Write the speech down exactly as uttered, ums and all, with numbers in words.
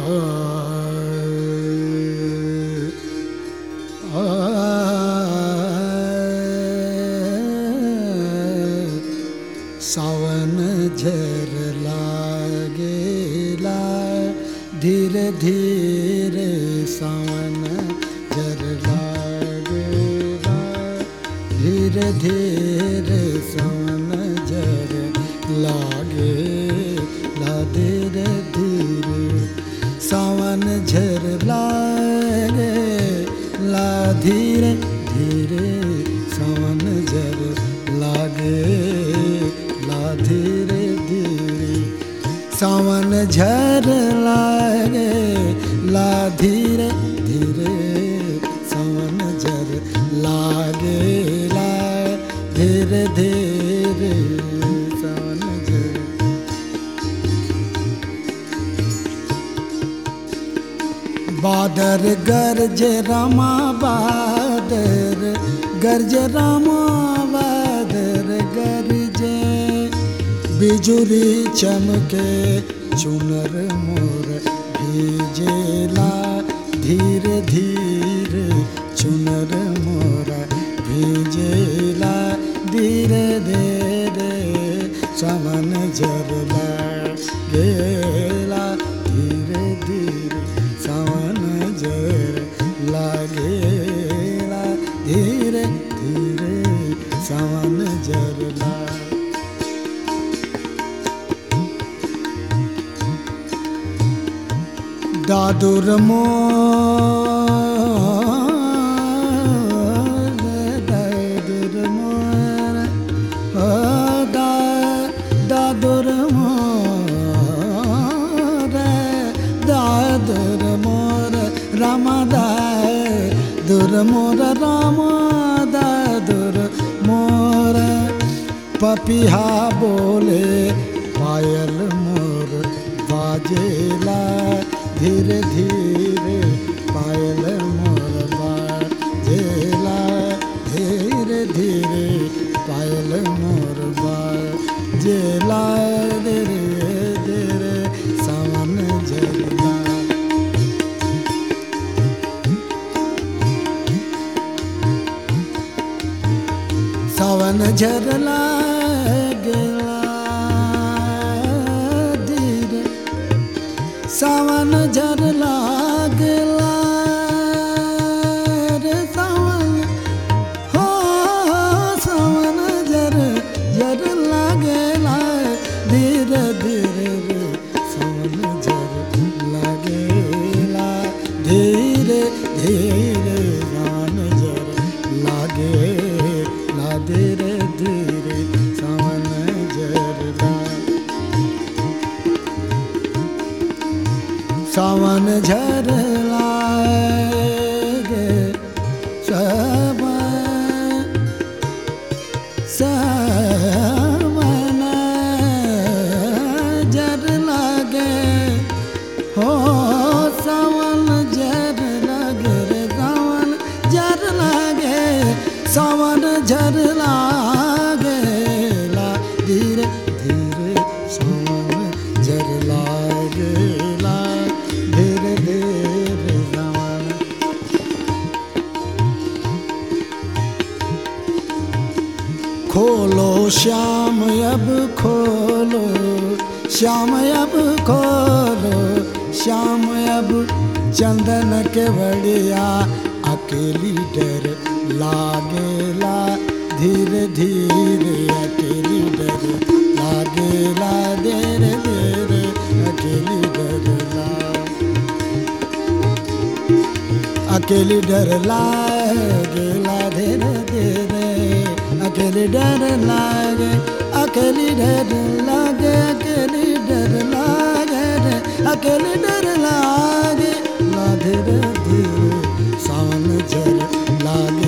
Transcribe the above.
सावन झर लागेला धीरे धीरे सावन झर लागेला धीरे धीरे सावन झर लागेला धीरे धीरे सावन झर लागेला धीरे धीरे सावन झर लागेला धीरे धीरे सावन झर लागेला धीरे धीरे सावन झर लागेला धीरे धीरे सावन झर बादर गरजे रामा बादर गरजे रामा बादर गरजे बिजुरी चमके चुनर मोर भीजेला धीरे धीरे चुनर मोर भीजेला धीरे धीरे सावन झर लागेला धीरे धीरे सावन झर लागेला धीरे धीरे सावन झर लागेला दादुर मोर दादुर मोर दादुर मोर दादुर मोर रामा दादुर मोर रामा दादुर मोर पपिहा बोले पायल मोर बाजेला धीरे धीरे पायल मोर बाजेला धीरे धीरे पायल मोर बाजेला धीरे धीरे सावन झर सावन झर लागेला धीरे सावन झर लागेला रे सावन हो सावन झर झर लागेला धीरे धीरे रे सावन झर लागेला धीरे धीरे सावन झर लागेला धीरे धीरे सावन झर सावन झर लागे सावन सावन झर लागे हो सावन झर लागे रे सावन झर लागे सावन झर लागे ला धीरे धीरे सावन झर लागे धीरे धीरे सावन खोलो श्याम अब खोलो श्याम अब खोलो श्याम अब चंदन के बढ़िया अकेली डर लागेला धीरे धीरे अकेली डर लागेला धीरे धीरे अकेली डर अकेली डर लागेला धीरे धीरे अकेली डर लागे अकेली डर लागे अकेली डर लागे अकेली डर लागे ला धीरे धीरे सावन झर लागे